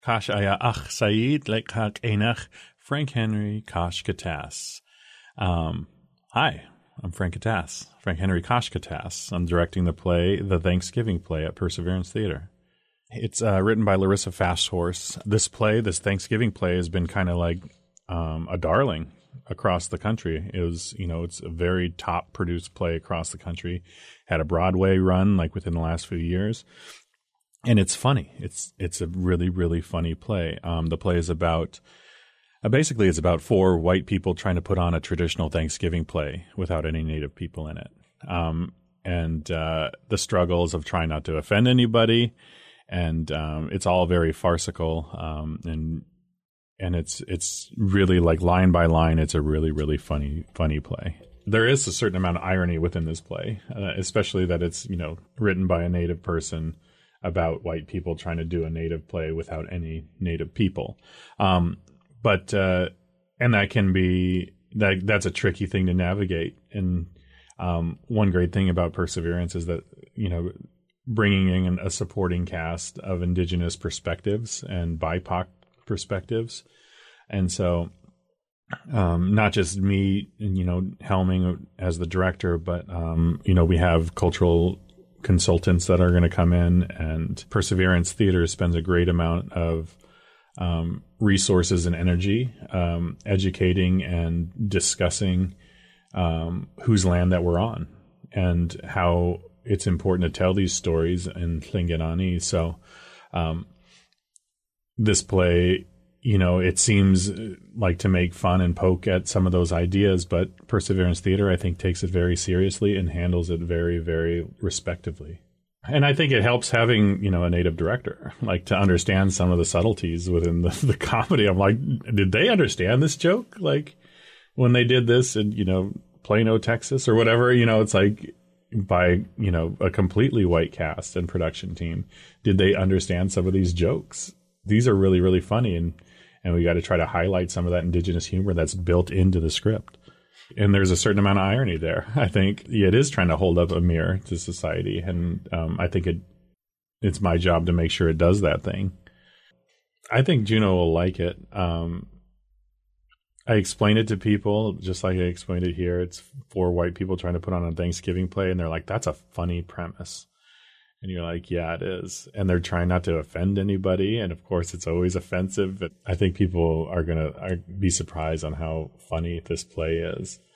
Kash aya ach Said lekak enach Frank Henry Kosh Katas. Hi, I'm Frank Katas, Frank Henry Kosh Katas. I'm directing the play, The Thanksgiving Play at Perseverance Theater. It's written by Larissa Fasthorse. This play, this Thanksgiving play, has been kind of like a darling across the country. It was, it's a very top produced play across the country. Had a Broadway run like within the last few years. And it's funny. It's a really, really funny play. The play is about, basically it's about four white people trying to put on a traditional Thanksgiving play without any Native people in it. And the struggles of trying not to offend anybody. And it's all very farcical. And it's really like line by line. It's a really, really funny play. There is a certain amount of irony within this play, especially that it's, written by a Native person about white people trying to do a Native play without any Native people. And that can be, that's a tricky thing to navigate. And one great thing about Perseverance is that, bringing in a supporting cast of Indigenous perspectives and BIPOC perspectives. And so not just me, helming as the director, but, we have cultural consultants that are going to come in, and Perseverance Theater spends a great amount of resources and energy educating and discussing whose land that we're on and how it's important to tell these stories in Tlingitani. So this play, it seems like to make fun and poke at some of those ideas, but Perseverance Theater, I think, takes it very seriously and handles it very, very respectively. And I think it helps having, a Native director, like to understand some of the subtleties within the comedy. I'm like, did they understand this joke? Like when they did this in, Plano, Texas or whatever, it's like by, a completely white cast and production team. Did they understand some of these jokes? These are really, really funny. And we got to try to highlight some of that Indigenous humor that's built into the script. And there's a certain amount of irony there. I think it is trying to hold up a mirror to society. And I think it's my job to make sure it does that thing. I think Juno will like it. I explain it to people just like I explained it here. It's four white people trying to put on a Thanksgiving play. And they're like, that's a funny premise. And you're like, yeah, it is. And they're trying not to offend anybody. And of course, it's always offensive. But I think people are going to be surprised on how funny this play is.